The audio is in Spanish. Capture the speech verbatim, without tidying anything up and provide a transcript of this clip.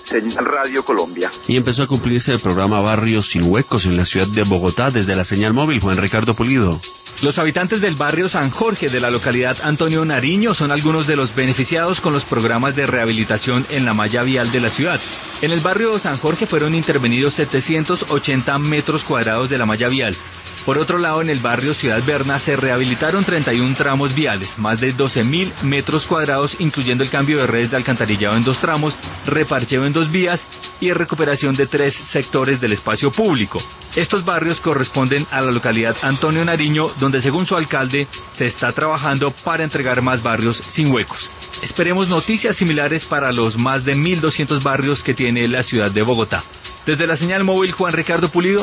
Señal Radio Colombia. Y empezó a cumplirse el programa Barrios Sin Huecos en la ciudad de Bogotá desde la señal móvil. Juan Ricardo Pulido. Los habitantes del barrio San Jorge de la localidad Antonio Nariño son algunos de los beneficiados con los programas de rehabilitación en la malla vial de la ciudad. En el barrio San Jorge fueron intervenidos setecientos ochenta metros cuadrados de la malla vial. Por otro lado, en el barrio Ciudad Berna se rehabilitaron treinta y un tramos viales, más de doce mil metros cuadrados, incluyendo el cambio de redes de alcantarillado en dos tramos, reparcheo en dos vías y recuperación de tres sectores del espacio público. Estos barrios corresponden a la localidad Antonio Nariño, donde según su alcalde se está trabajando para entregar más barrios sin huecos. Esperemos noticias similares para los más de mil doscientos barrios que tiene la ciudad de Bogotá. Desde la señal móvil, Juan Ricardo Pulido.